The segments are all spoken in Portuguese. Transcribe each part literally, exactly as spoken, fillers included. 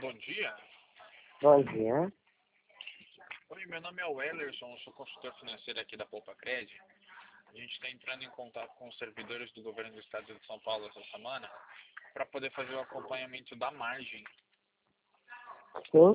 Bom dia. Bom dia. Oi, meu nome é Wellerson, eu sou consultor financeiro aqui da Poupa Cred. A gente está entrando em contato com os servidores do governo do estado de São Paulo essa semana para poder fazer o acompanhamento da margem. Sim?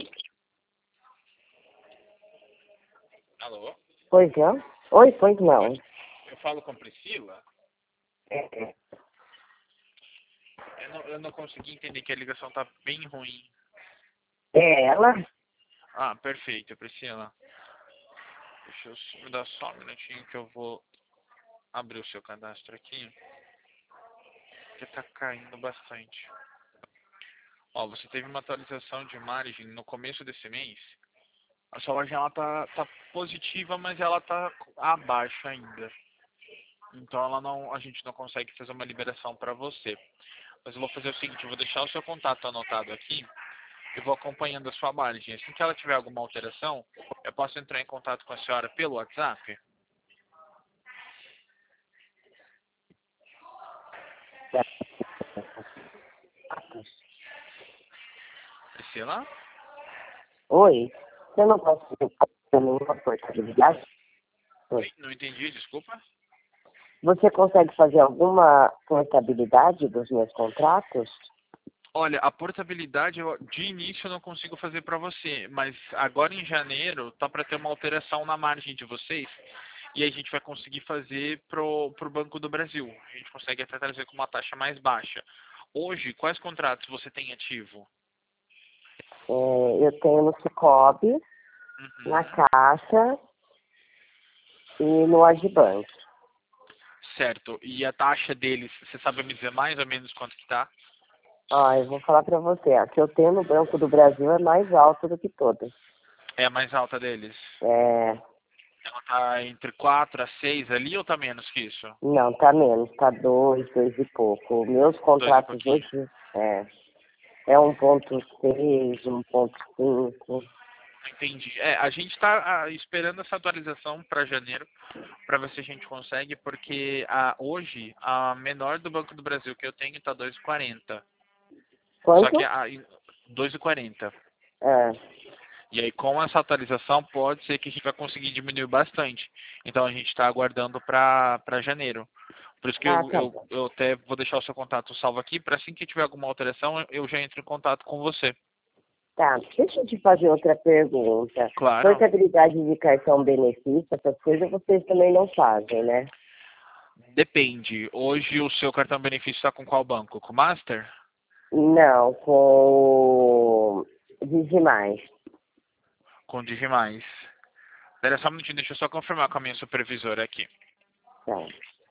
Alô? Pois não? Oi, pois não. Eu falo com Priscila? É, é. Eu não, eu não consegui entender que a ligação tá bem ruim. É ela? Ah, perfeito, Priscila. Deixa eu me dar só um minutinho que eu vou abrir o seu cadastro aqui. Porque tá caindo bastante. Ó, você teve uma atualização de margem no começo desse mês. A sua margem ela tá, tá positiva, mas ela tá abaixo ainda. Então ela não, a gente não consegue fazer uma liberação para você. Mas eu vou fazer o seguinte, eu vou deixar o seu contato anotado aqui e vou acompanhando a sua margem. Assim que ela tiver alguma alteração, eu posso entrar em contato com a senhora pelo WhatsApp? Priscila? Oi. Você não pode fazer nenhuma portabilidade? Oi, não entendi, desculpa. Você consegue fazer alguma portabilidade dos meus contratos? Olha, a portabilidade eu, de início eu não consigo fazer para você, mas agora em janeiro tá para ter uma alteração na margem de vocês e aí a gente vai conseguir fazer pro, pro Banco do Brasil. A gente consegue até trazer com uma taxa mais baixa. Hoje, quais contratos você tem ativo? É, eu tenho no Cicobi, Uhum. na Caixa e no Agibank. Certo. E a taxa deles, você sabe me dizer mais ou menos quanto que tá? Ó, eu vou falar pra você, a que eu tenho no Banco do Brasil é mais alta do que todas. É a mais alta deles. É, Ela tá entre quatro a seis ali ou tá menos que isso? não, tá menos, tá dois, dois e pouco. Meus Dois e contratos pouquinho. hoje é, é um ponto seis, um ponto cinco. Entendi. É, a gente está esperando essa atualização para janeiro, para ver se a gente consegue, porque a, hoje a menor do Banco do Brasil que eu tenho está dois e quarenta. Só que Quanto? a dois e quarenta. É, E aí com essa atualização pode ser que a gente vai conseguir diminuir bastante. Então a gente está aguardando para para janeiro. Por isso que ah, eu, tá eu, bom. eu até vou deixar o seu contato salvo aqui, para assim que tiver alguma alteração eu já entro em contato com você. Tá, deixa eu te fazer outra pergunta. Claro. Portabilidade de cartão benefício, essas coisas vocês também não fazem, né? Depende. Hoje o seu cartão benefício está com qual banco? Com o Master? Não, com Digimais. Com o Digimais. Espera só um minutinho, deixa eu só confirmar com a minha supervisora aqui. Tá.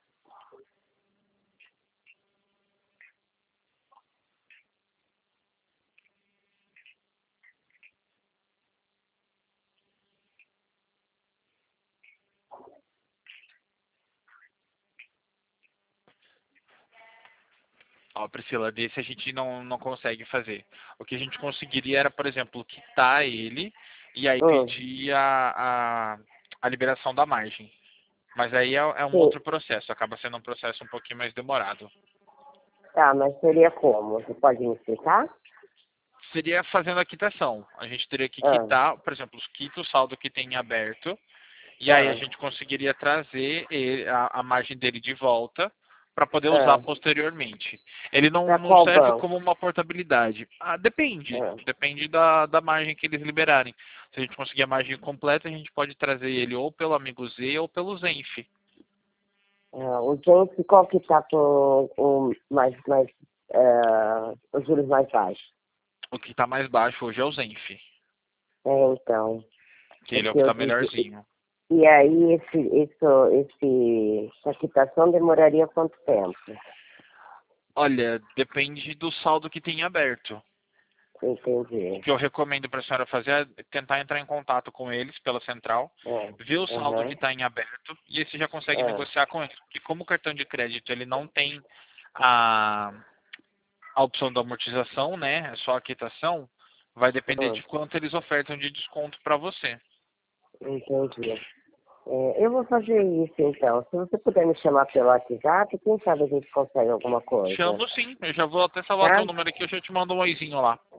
Ó, Priscila, desse a gente não, não consegue fazer. O que a gente conseguiria era, por exemplo, quitar ele e aí Hum, pedir a, a, a liberação da margem. Mas aí é, é um sim. outro processo, acaba sendo um processo um pouquinho mais demorado. Tá, mas seria como? Você pode me explicar? Seria fazendo a quitação. A gente teria que Ah, quitar, por exemplo, os quita o saldo que tem em aberto. E aí a ah, gente conseguiria trazer ele- a, a margem dele de volta para poder usar ah. posteriormente. Ele não, Pra não qual serve banco? como uma portabilidade. Ah, depende. Ah, Depende da, da margem que eles liberarem. Se a gente conseguir a margem completa, a gente pode trazer ele ou pelo Amigo Z ou pelo Zenf. ah, o gente, qual que tá com o mais, mais, ah, os juros mais baixos? O que está mais baixo hoje é o Zenf, É, então, que o ele é o que que eu está disse. melhorzinho. E aí, esse, isso, esse, essa quitação demoraria quanto tempo? Olha, depende do saldo que tem em aberto. O Entendi. que eu recomendo para a senhora fazer é tentar entrar em contato com eles pela central, É, ver o saldo que aham, está em aberto e aí você já consegue é, negociar com eles. Porque como o cartão de crédito ele não tem a, a opção da amortização, né? É só a quitação, vai depender hum, de quanto eles ofertam de desconto para você. entendi. É, eu vou fazer isso então. Se você puder me chamar pelo WhatsApp, quem sabe a gente consegue alguma coisa, Chamo sim, eu já vou até salvar teu tá? número aqui, eu já te mando um oizinho lá.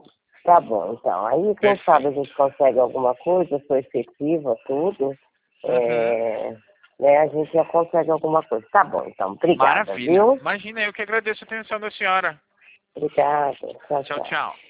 Tá bom, então. Aí, quem Perfeito. sabe a gente consegue alguma coisa, foi efetiva, tudo. Uhum. É, né, a gente já consegue alguma coisa. Tá bom, então. Obrigada, Maravilha. viu? Imagina, eu que agradeço a atenção da senhora. Obrigada. Tchau, Tchau, tchau. tchau.